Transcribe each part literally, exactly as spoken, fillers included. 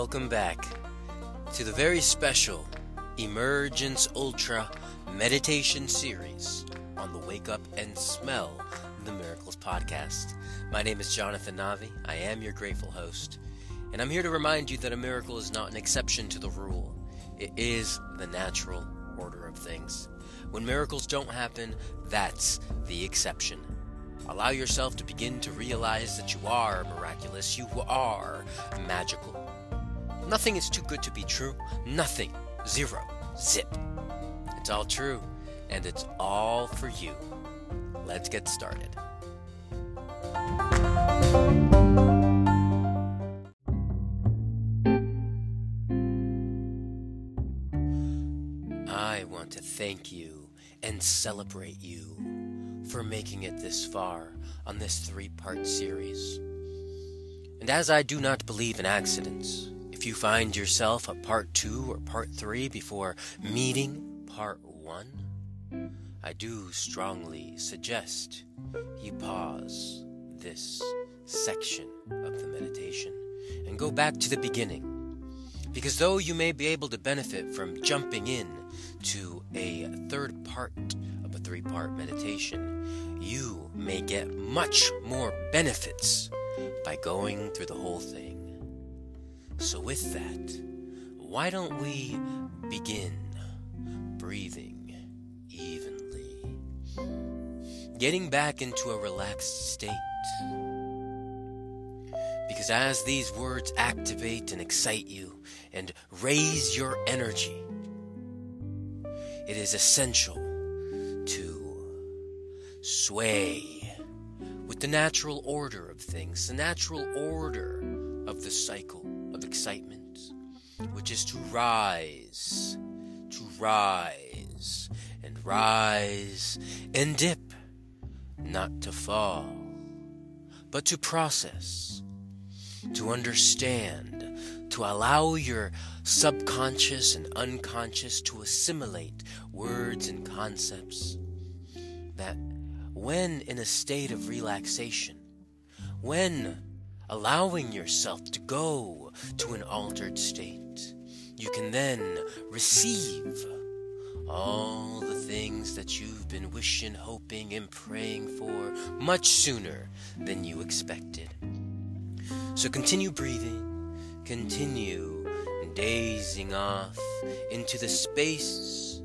Welcome back to the very special Emergence Ultra meditation series on the Wake Up and Smell the Miracles podcast. My name is Jonathan Navi. I am your grateful host, and I'm here to remind you that a miracle is not an exception to the rule. It is the natural order of things. When miracles don't happen, that's the exception. Allow yourself to begin to realize that you are miraculous. You are magical. Nothing is too good to be true. Nothing. Zero. Zip. It's all true, and it's all for you. Let's get started. I want to thank you and celebrate you for making it this far on this three-part series. And as I do not believe in accidents, if you find yourself at part two or part three before meeting part one, I do strongly suggest you pause this section of the meditation and go back to the beginning. Because though you may be able to benefit from jumping in to a third part of a three-part meditation, you may get much more benefits by going through the whole thing. So with that, why don't we begin breathing evenly, getting back into a relaxed state. Because as these words activate and excite you and raise your energy, it is essential to sway with the natural order of things, the natural order of the cycle of excitement, which is to rise, to rise, and rise, and dip, not to fall, but to process, to understand, to allow your subconscious and unconscious to assimilate words and concepts that when in a state of relaxation, when allowing yourself to go to an altered state, you can then receive all the things that you've been wishing, hoping, and praying for much sooner than you expected. So continue breathing, continue dazing off into the space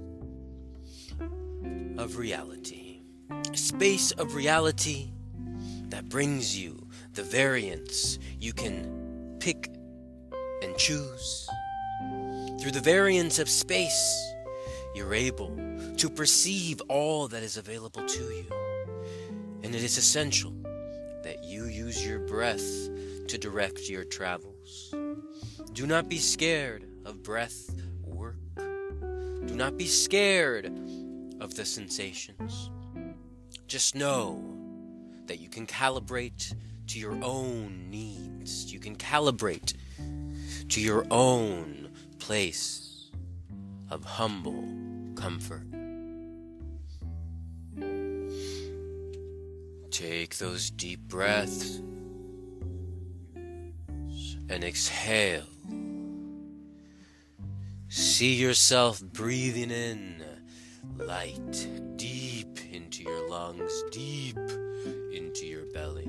of reality. A space of reality that brings you the variance you can pick and choose. Through the variance of space, you're able to perceive all that is available to you. And it is essential that you use your breath to direct your travels. Do not be scared of breath work. Do not be scared of the sensations. Just know that you can calibrate to your own needs. You can calibrate to your own place of humble comfort. Take those deep breaths and exhale. See yourself breathing in light deep into your lungs, deep into your belly.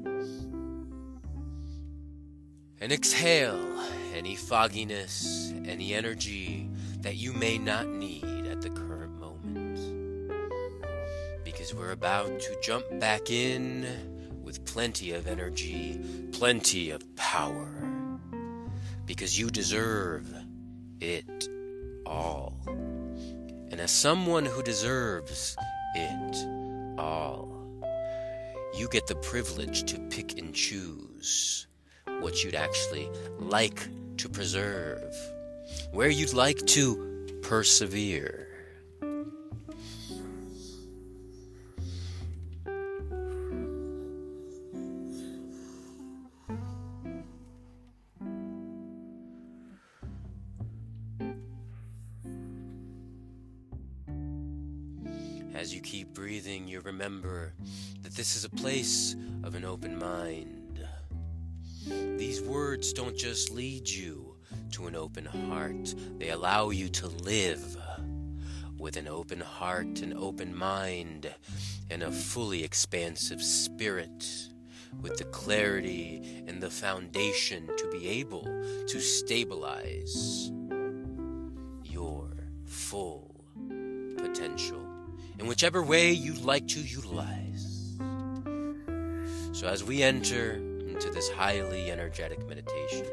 And exhale any fogginess, any energy that you may not need at the current moment. Because we're about to jump back in with plenty of energy, plenty of power. Because you deserve it all. And as someone who deserves it all, you get the privilege to pick and choose what you'd actually like to preserve, where you'd like to persevere. As you keep breathing, you remember that this is a place of an open mind. These words don't just lead you to an open heart. They allow you to live with an open heart, an open mind, and a fully expansive spirit, with the clarity and the foundation to be able to stabilize your full potential in whichever way you'd like to utilize. So as we enter into this highly energetic meditation,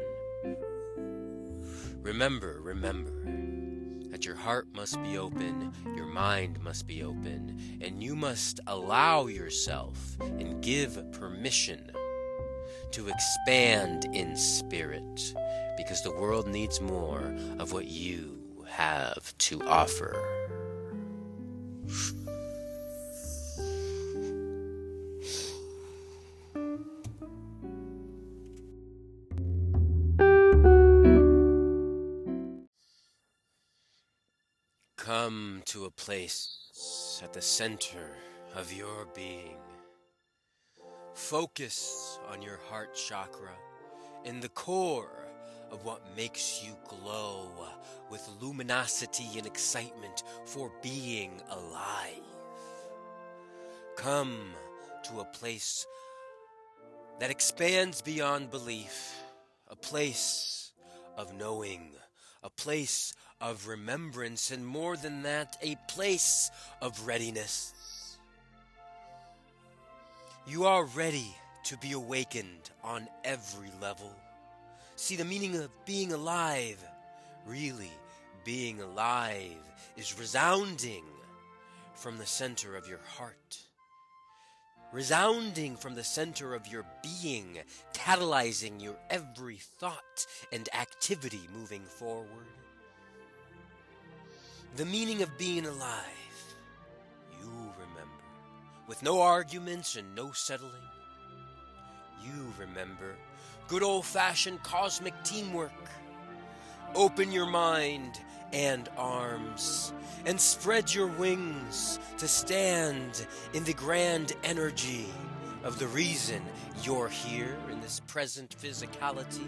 remember, remember that your heart must be open, your mind must be open, and you must allow yourself and give permission to expand in spirit, because the world needs more of what you have to offer. Come to a place at the center of your being. Focus on your heart chakra, in the core of what makes you glow with luminosity and excitement for being alive. Come to a place that expands beyond belief, a place of knowing, a place of remembrance, and more than that, a place of readiness. You are ready to be awakened on every level. See, the meaning of being alive, really being alive, is resounding from the center of your heart. Resounding from the center of your being, catalyzing your every thought and activity moving forward. The meaning of being alive, you remember, with no arguments and no settling. You remember good old-fashioned cosmic teamwork. Open your mind and arms and spread your wings to stand in the grand energy of the reason you're here in this present physicality.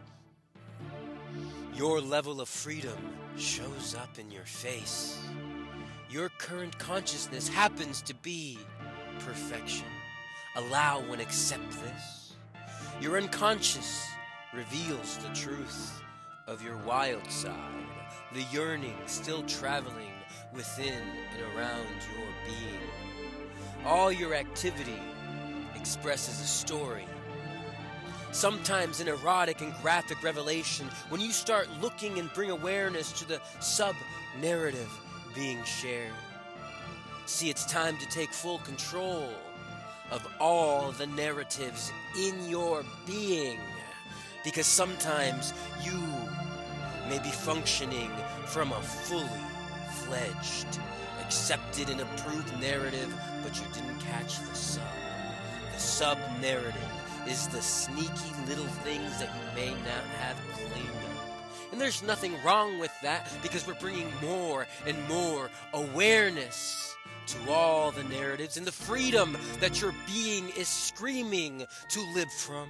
Your level of freedom shows up in your face. Your current consciousness happens to be perfection. Allow and accept this. Your unconscious reveals the truth of your wild side, the yearning still traveling within and around your being. All your activity expresses a story. Sometimes an erotic and graphic revelation when you start looking and bring awareness to the sub-narrative being shared. See, it's time to take full control of all the narratives in your being, because sometimes you may be functioning from a fully fledged, accepted and approved narrative, but you didn't catch the sub. The sub-narrative is the sneaky little things that you may not have cleaned up. And there's nothing wrong with that, because we're bringing more and more awareness to all the narratives and the freedom that your being is screaming to live from.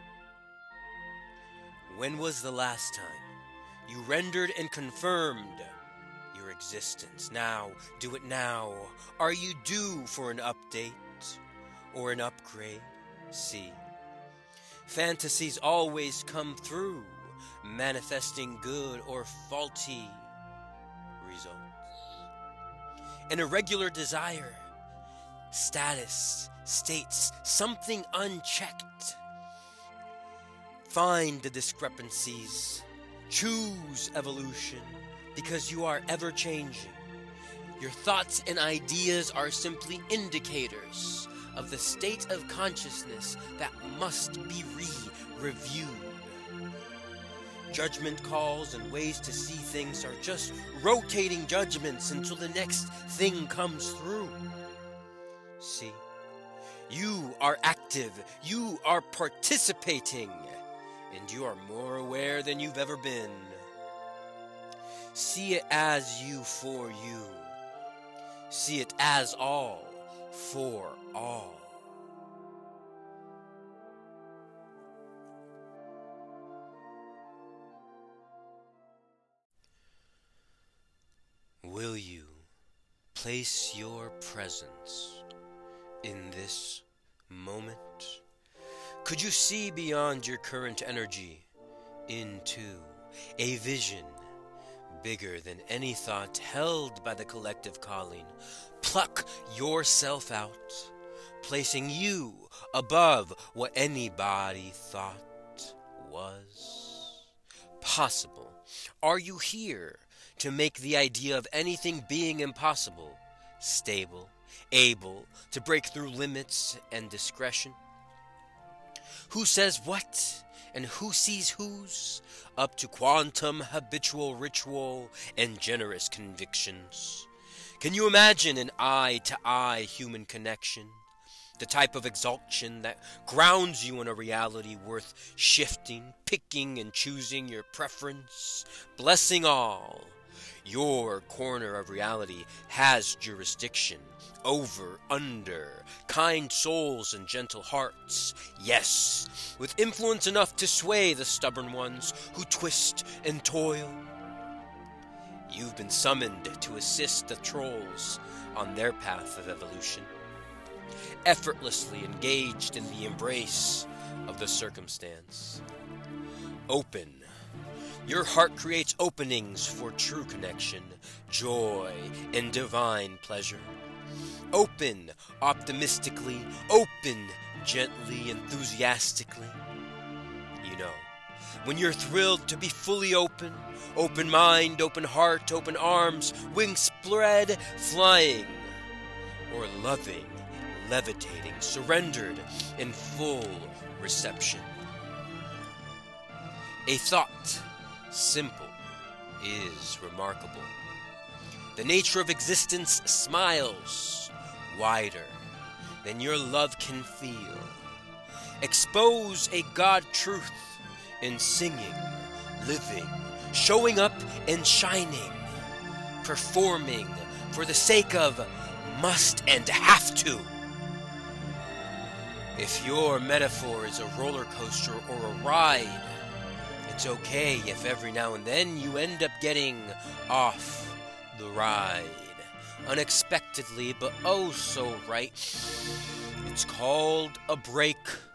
When was the last time you rendered and confirmed your existence? Now, do it now. Are you due for an update or an upgrade? See, fantasies always come through, manifesting good or faulty results. An irregular desire, status, states something unchecked. Find the discrepancies. Choose evolution, because you are ever-changing. Your thoughts and ideas are simply indicators of the state of consciousness that must be re-reviewed. Judgment calls and ways to see things are just rotating judgments until the next thing comes through. See, you are active, you are participating, and you are more aware than you've ever been. See it as you for you. See it as all for all. place your presence in this moment? Could you see beyond your current energy into a vision bigger than any thought held by the collective calling? Pluck yourself out, placing you above what anybody thought was possible. Are you here to make the idea of anything being impossible stable, able to break through limits and discretion? Who says what and who sees whose? Up to quantum habitual ritual and generous convictions. Can you imagine an eye-to-eye human connection? The type of exaltation that grounds you in a reality worth shifting, picking and choosing your preference, blessing all. Your corner of reality has jurisdiction over, under, kind souls and gentle hearts. Yes, with influence enough to sway the stubborn ones who twist and toil. You've been summoned to assist the trolls on their path of evolution, effortlessly engaged in the embrace of the circumstance. Open. Your heart creates openings for true connection, joy, and divine pleasure. Open optimistically, open gently, enthusiastically. You know, when you're thrilled to be fully open, open mind, open heart, open arms, wings spread, flying, or loving, levitating, surrendered in full reception. A thought, simple, is remarkable. The nature of existence smiles wider than your love can feel. Expose a God truth in singing, living, showing up and shining, performing for the sake of must and have to. If your metaphor is a roller coaster or a ride, it's okay if every now and then you end up getting off the ride. Unexpectedly, but oh so right. It's called a break,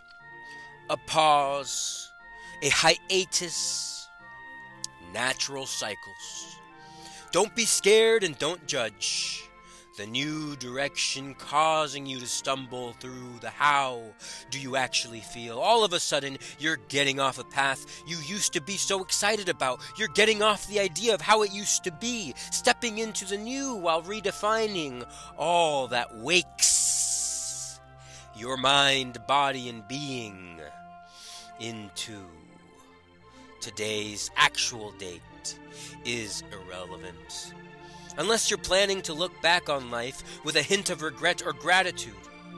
a pause, a hiatus, natural cycles. Don't be scared and don't judge. The new direction causing you to stumble through the how do you actually feel. All of a sudden, you're getting off a path you used to be so excited about. You're getting off the idea of how it used to be, stepping into the new while redefining all that wakes your mind, body, and being into today's actual date is irrelevant. Unless you're planning to look back on life with a hint of regret or gratitude.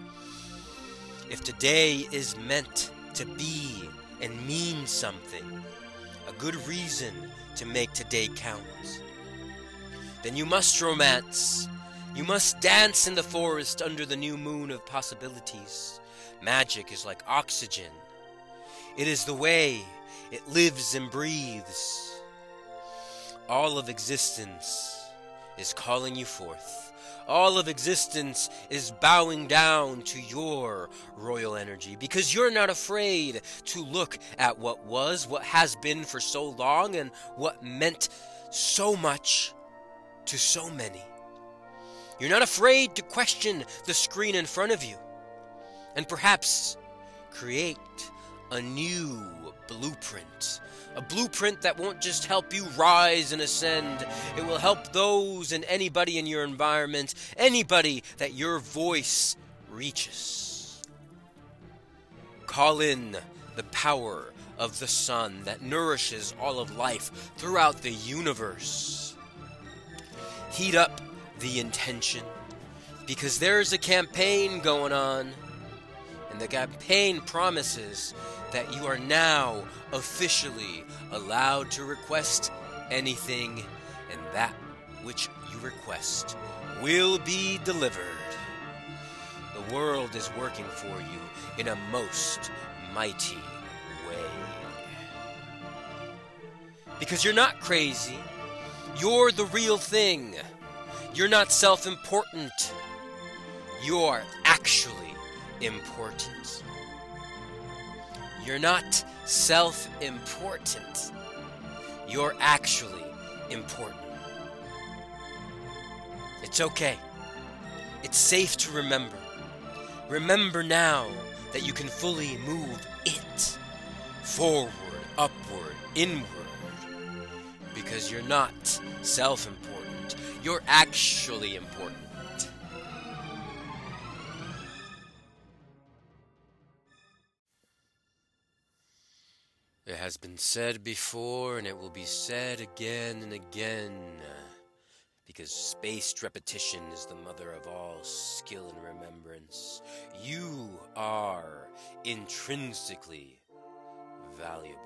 If today is meant to be and mean something, a good reason to make today count, then you must romance. You must dance in the forest under the new moon of possibilities. Magic is like oxygen. It is the way it lives and breathes. All of existence is calling you forth. All of existence is bowing down to your royal energy because you're not afraid to look at what was, what has been for so long, and what meant so much to so many. You're not afraid to question the screen in front of you and perhaps create a new blueprint. A blueprint that won't just help you rise and ascend. It will help those and anybody in your environment, anybody that your voice reaches. Call in the power of the sun that nourishes all of life throughout the universe. Heat up the intention, because there's a campaign going on, and the campaign promises that you are now officially allowed to request anything, and that which you request will be delivered. The world is working for you in a most mighty way. Because you're not crazy. You're the real thing. You're not self-important. You're actually important. You're not self-important. You're actually important. It's okay. It's safe to remember. Remember now that you can fully move it forward, upward, inward. Because you're not self-important. You're actually important. It has been said before, and it will be said again and again, because spaced repetition is the mother of all skill and remembrance. You are intrinsically valuable.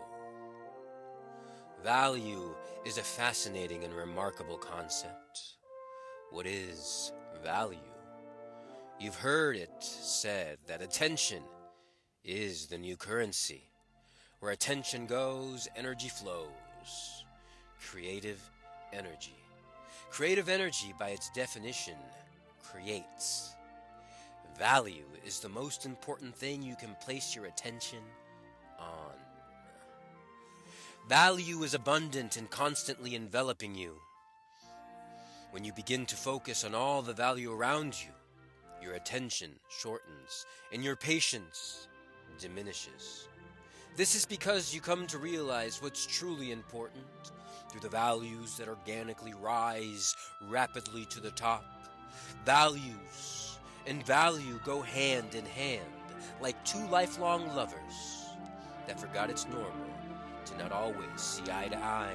Value is a fascinating and remarkable concept. What is value? You've heard it said that attention is the new currency. Where attention goes, energy flows. Creative energy. Creative energy, by its definition, creates. Value is the most important thing you can place your attention on. Value is abundant and constantly enveloping you. When you begin to focus on all the value around you, your attention shortens and your patience diminishes. This is because you come to realize what's truly important through the values that organically rise rapidly to the top. Values and value go hand in hand like two lifelong lovers that forgot it's normal to not always see eye to eye.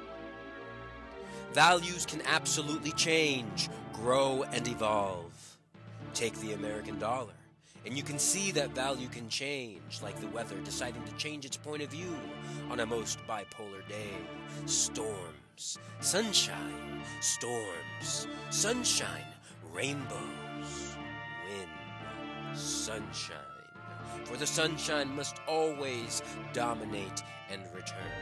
Values can absolutely change, grow, and evolve. Take the American dollar. And you can see that value can change, like the weather deciding to change its point of view on a most bipolar day. Storms, sunshine, storms, sunshine, rainbows, wind, sunshine. For the sunshine must always dominate and return.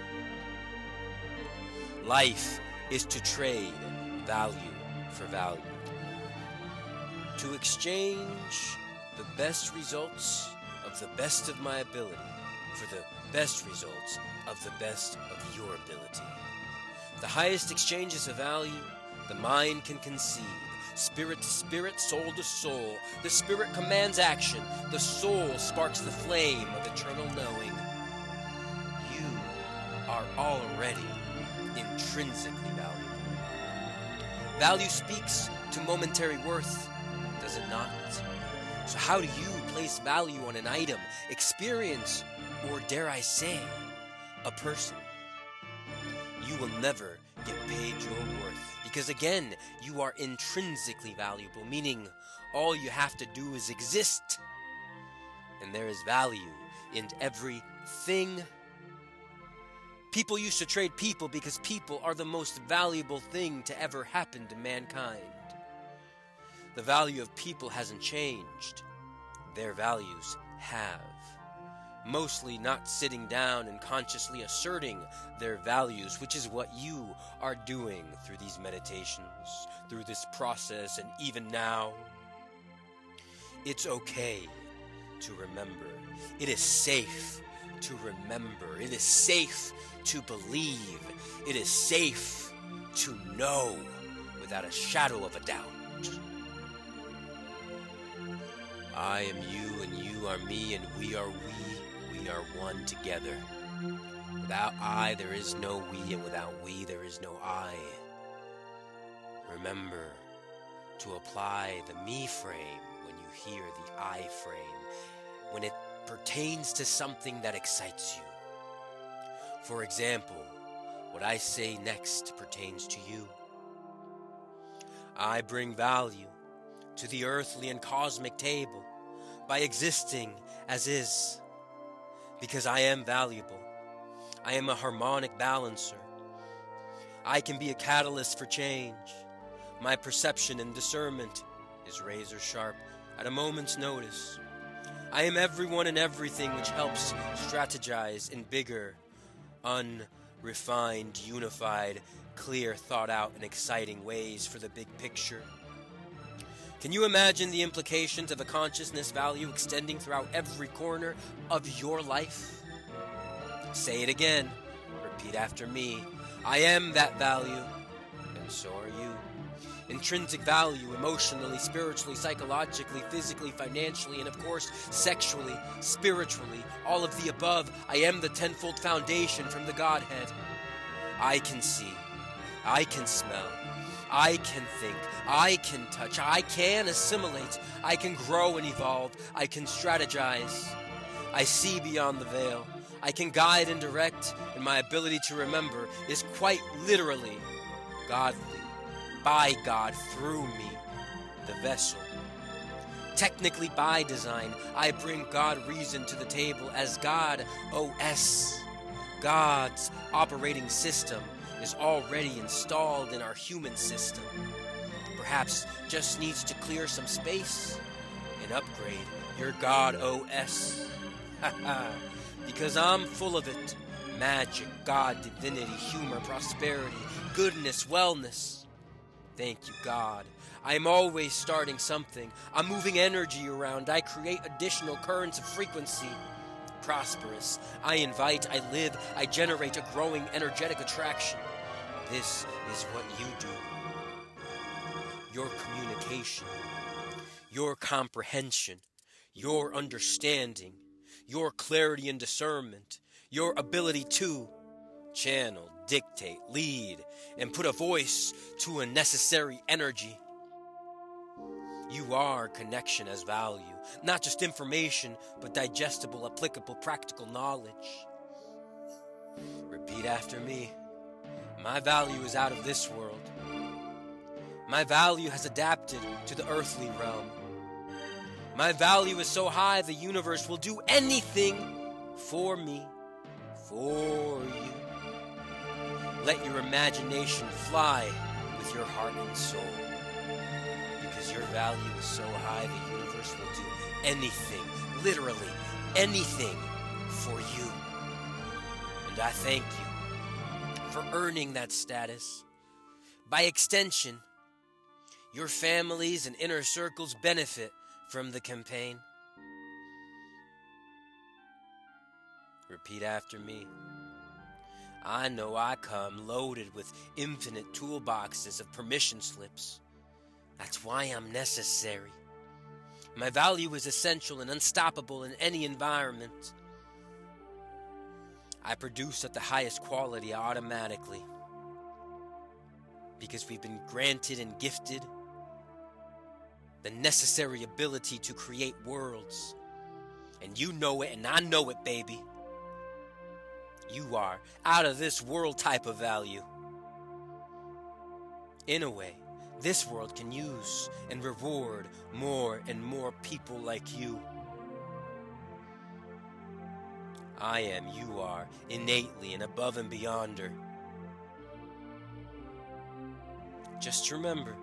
Life is to trade value for value. To exchange the best results of the best of my ability for the best results of the best of your ability. The highest exchanges of value the mind can conceive. Spirit to spirit, soul to soul. The spirit commands action. The soul sparks the flame of eternal knowing. You are already intrinsically valuable. Value speaks to momentary worth, does it not? So how do you place value on an item, experience, or dare I say, a person? You will never get paid your worth because, again, you are intrinsically valuable, meaning all you have to do is exist. And there is value in everything. People used to trade people because people are the most valuable thing to ever happen to mankind. The value of people hasn't changed. Their values have. Mostly not sitting down and consciously asserting their values, which is what you are doing through these meditations, through this process, and even now. It's okay to remember. It is safe to remember. It is safe to believe. It is safe to know without a shadow of a doubt. I am you, and you are me, and we are we. We are one together. Without I, there is no we, and without we, there is no I. Remember to apply the me frame when you hear the I frame, when it pertains to something that excites you. For example, what I say next pertains to you. I bring value to the earthly and cosmic table by existing as is, because I am valuable. I am a harmonic balancer. I can be a catalyst for change. My perception and discernment is razor sharp at a moment's notice. I am everyone and everything which helps strategize in bigger, unrefined, unified, clear, thought out, and exciting ways for the big picture. Can you imagine the implications of a consciousness value extending throughout every corner of your life? Say it again. Repeat after me. I am that value, and so are you. Intrinsic value, emotionally, spiritually, psychologically, physically, financially, and of course, sexually, spiritually, all of the above. I am the tenfold foundation from the Godhead. I can see. I can smell. I can think. I can touch. I can assimilate. I can grow and evolve. I can strategize. I see beyond the veil. I can guide and direct, and my ability to remember is quite literally godly. By God, through me, the vessel. Technically by design, I bring God reason to the table as God O S. God's operating system is already installed in our human system. Perhaps just needs to clear some space and upgrade your God O S. Haha, because I'm full of it. Magic, God, divinity, humor, prosperity, goodness, wellness. Thank you, God. I am always starting something. I'm moving energy around. I create additional currents of frequency. Prosperous. I invite, I live, I generate a growing energetic attraction. This is what you do. Your communication, your comprehension, your understanding, your clarity and discernment, your ability to channel, dictate, lead, and put a voice to a necessary energy. You are connection as value, not just information, but digestible, applicable, practical knowledge. Repeat after me. My value is out of this world. My value has adapted to the earthly realm. My value is so high the universe will do anything for me, for you. Let your imagination fly with your heart and soul. Because your value is so high, the universe will do anything, literally anything for you. And I thank you for earning that status. By extension, your families and inner circles benefit from the campaign. Repeat after me. I know I come loaded with infinite toolboxes of permission slips. That's why I'm necessary. My value is essential and unstoppable in any environment. I produce at the highest quality automatically because we've been granted and gifted the necessary ability to create worlds. And you know it, and I know it, baby. You are out of this world type of value. In a way, this world can use and reward more and more people like you. I am, you are, innately and above and beyonder. Just remember,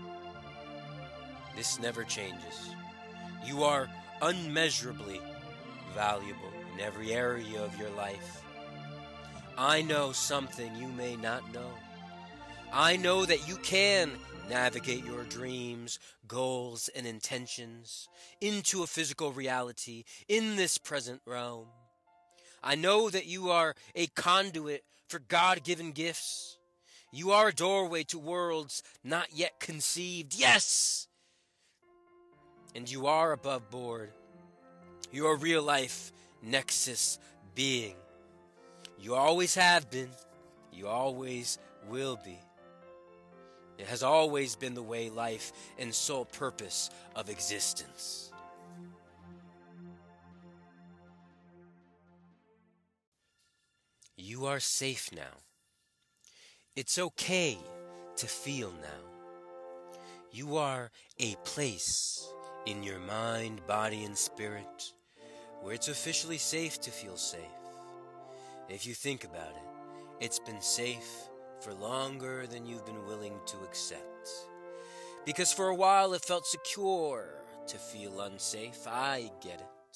this never changes. You are unmeasurably valuable in every area of your life. I know something you may not know. I know that you can navigate your dreams, goals, and intentions into a physical reality in this present realm. I know that you are a conduit for God-given gifts. You are a doorway to worlds not yet conceived. Yes! And you are above board. You are real-life Nexus being. You always have been. You always will be. It has always been the way, life, and sole purpose of existence. You are safe now. It's okay to feel now. You are a place in your mind, body, and spirit where it's officially safe to feel safe. If you think about it, it's been safe for longer than you've been willing to accept. Because for a while it felt secure to feel unsafe. I get it.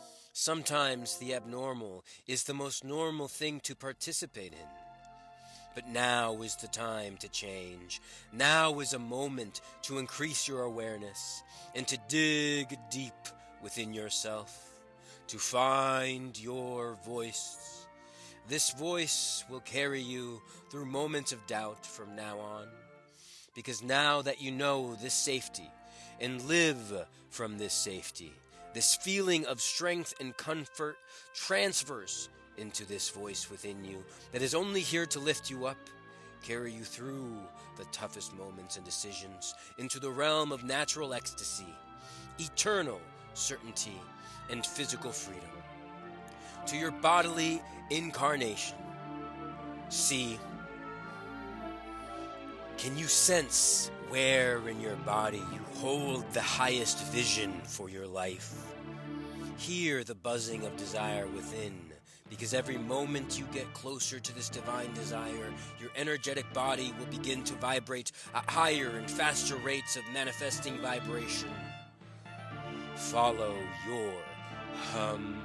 Sometimes the abnormal is the most normal thing to participate in. But now is the time to change. Now is a moment to increase your awareness and to dig deep within yourself, to find your voice. This voice will carry you through moments of doubt from now on, because now that you know this safety and live from this safety, this feeling of strength and comfort transfers into this voice within you that is only here to lift you up, carry you through the toughest moments and decisions into the realm of natural ecstasy, eternal certainty, and physical freedom. To your bodily incarnation. See, can you sense where in your body you hold the highest vision for your life? Hear the buzzing of desire within, because every moment you get closer to this divine desire, your energetic body will begin to vibrate at higher and faster rates of manifesting vibration. Follow your hum.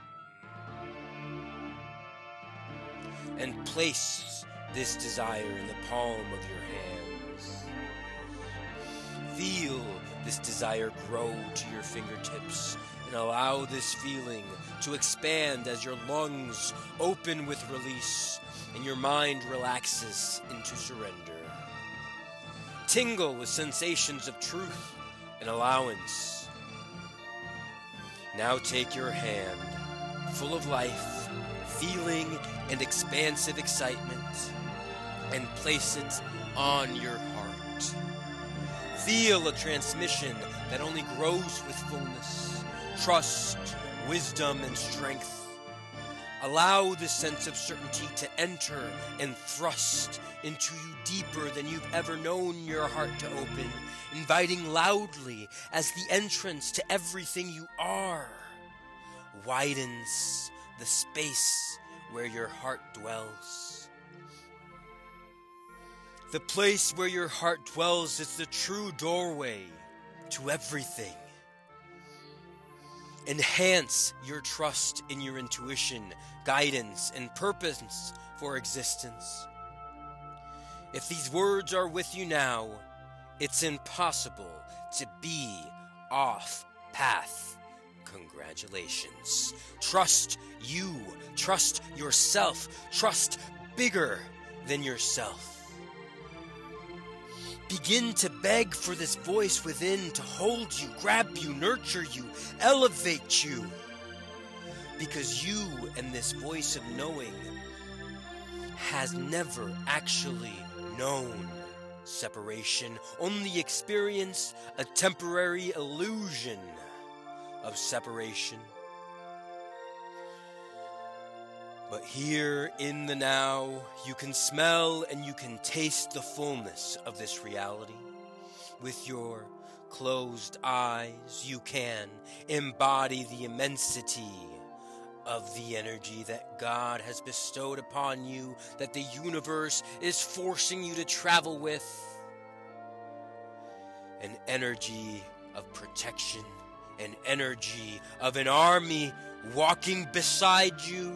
And place this desire in the palm of your hands. Feel this desire grow to your fingertips and allow this feeling to expand as your lungs open with release and your mind relaxes into surrender. Tingle with sensations of truth and allowance. Now take your hand, full of life, feeling, and expansive excitement, and place it on your heart. Feel a transmission that only grows with fullness, trust, wisdom, and strength. Allow this sense of certainty to enter and thrust into you deeper than you've ever known your heart to open, inviting loudly as the entrance to everything you are widens the space where your heart dwells. The place where your heart dwells is the true doorway to everything. Enhance your trust in your intuition, guidance, and purpose for existence. If these words are with you now, it's impossible to be off path. Congratulations. Trust you. Trust yourself. Trust bigger than yourself. Begin to beg for this voice within to hold you, grab you, nurture you, elevate you. Because you and this voice of knowing has never actually known separation, only experienced a temporary illusion of separation. But here in the now, you can smell and you can taste the fullness of this reality. With your closed eyes, you can embody the immensity of the energy that God has bestowed upon you, that the universe is forcing you to travel with. An energy of protection, an energy of an army walking beside you.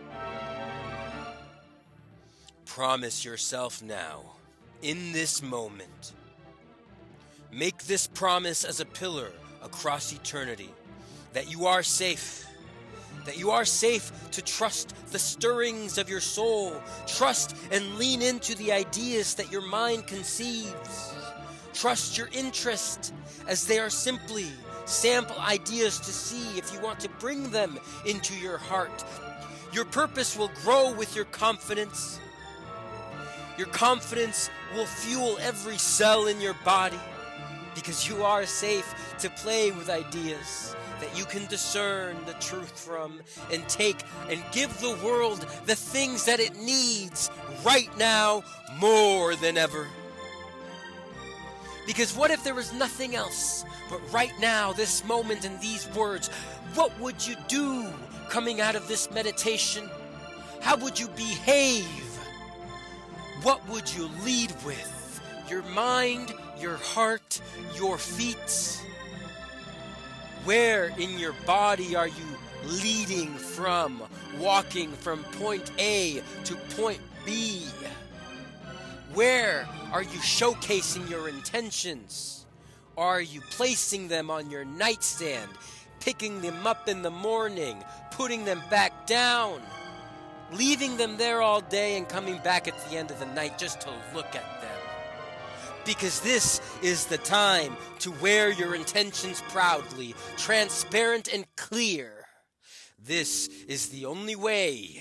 Promise yourself now, in this moment, make this promise as a pillar across eternity, that you are safe, that you are safe to trust the stirrings of your soul, trust and lean into the ideas that your mind conceives, trust your interest as they are simply sample ideas to see if you want to bring them into your heart. Your purpose will grow with your confidence. Your confidence will fuel every cell in your body because you are safe to play with ideas that you can discern the truth from and take and give the world the things that it needs right now more than ever. Because what if there was nothing else but right now, this moment and these words? What would you do coming out of this meditation? How would you behave? What would you lead with? Your mind, your heart, your feet? Where in your body are you leading from, walking from point A to point B? Where are you showcasing your intentions? Are you placing them on your nightstand, picking them up in the morning, putting them back down, leaving them there all day and coming back at the end of the night just to look at them? Because this is the time to wear your intentions proudly, transparent and clear. This is the only way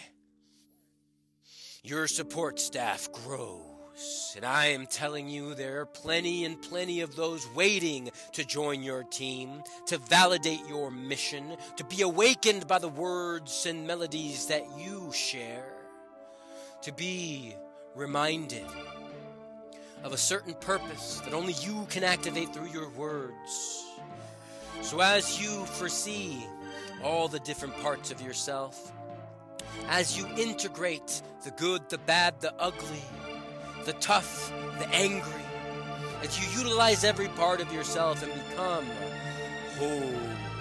your support staff grows. And I am telling you, there are plenty and plenty of those waiting to join your team, to validate your mission, to be awakened by the words and melodies that you share, to be reminded of a certain purpose that only you can activate through your words. So as you foresee all the different parts of yourself, as you integrate the good, the bad, the ugly, the tough, the angry, as you utilize every part of yourself and become whole,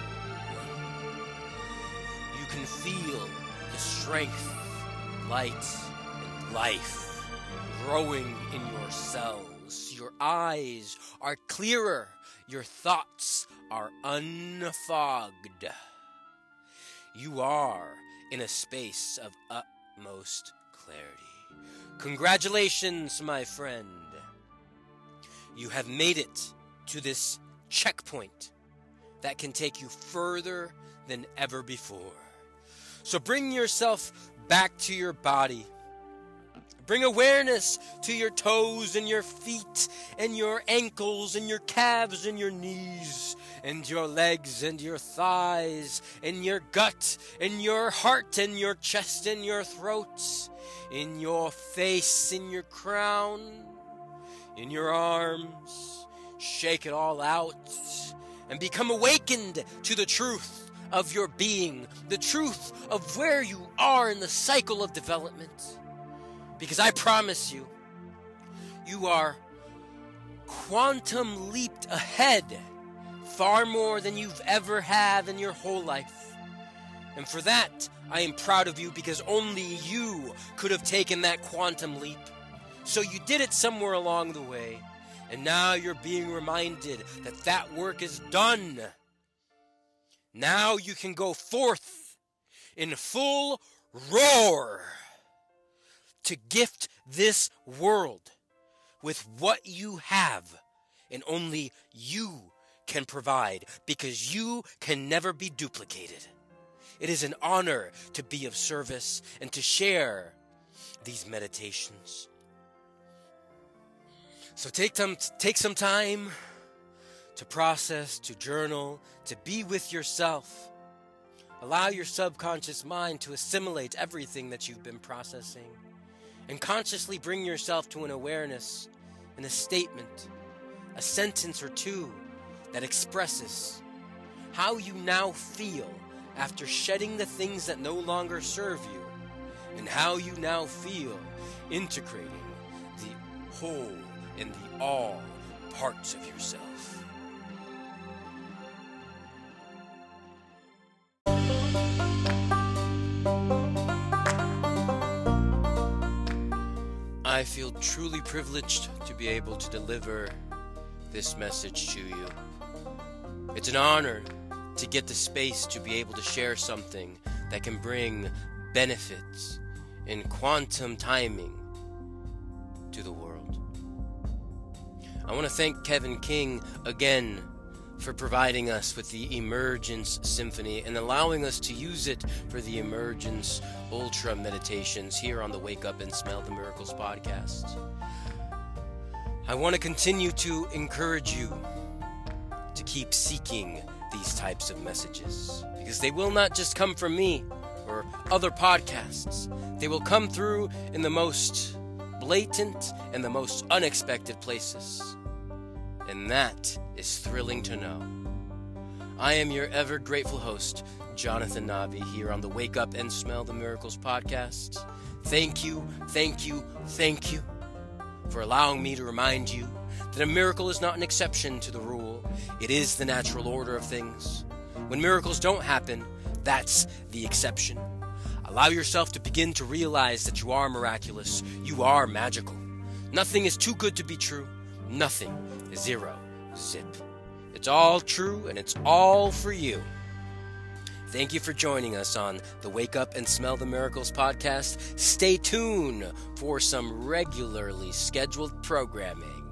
you can feel the strength, light, and life growing in your cells. Your eyes are clearer. Your thoughts are unfogged. You are in a space of utmost clarity. Congratulations, my friend. You have made it to this checkpoint that can take you further than ever before. So bring yourself back to your body. Bring awareness to your toes and your feet and your ankles and your calves and your knees and your legs and your thighs and your gut and your heart and your chest and your throat, in your face, in your crown, in your arms. Shake it all out and become awakened to the truth of your being, the truth of where you are in the cycle of development. Because I promise you, you are quantum leaped ahead far more than you've ever had in your whole life. And for that, I am proud of you, because only you could have taken that quantum leap. So you did it somewhere along the way, and now you're being reminded that that work is done. Now you can go forth in full roar to gift this world with what you have, and only you can provide, because you can never be duplicated. It is an honor to be of service and to share these meditations. So take some, take some time to process, to journal, to be with yourself. Allow your subconscious mind to assimilate everything that you've been processing, and consciously bring yourself to an awareness and a statement, a sentence or two that expresses how you now feel after shedding the things that no longer serve you, and how you now feel integrating the whole and the all parts of yourself. I feel truly privileged to be able to deliver this message to you. It's an honor to get the space to be able to share something that can bring benefits in quantum timing to the world. I want to thank Kevin King again for providing us with the Emergence Symphony and allowing us to use it for the Emergence Ultra Meditations here on the Wake Up and Smell the Miracles podcast. I want to continue to encourage you to keep seeking these types of messages, because they will not just come from me or other podcasts. They will come through in the most blatant and the most unexpected places. And that is thrilling to know. I am your ever grateful host, Jonathan Navi, here on the Wake Up and Smell the Miracles podcast. Thank you, thank you, thank you for allowing me to remind you that a miracle is not an exception to the rule. It is the natural order of things. When miracles don't happen, that's the exception. Allow yourself to begin to realize that you are miraculous, you are magical. Nothing is too good to be true. Nothing is zero. Zip. It's all true and it's all for you. Thank you for joining us on the Wake Up and Smell the Miracles podcast. Stay tuned for some regularly scheduled programming.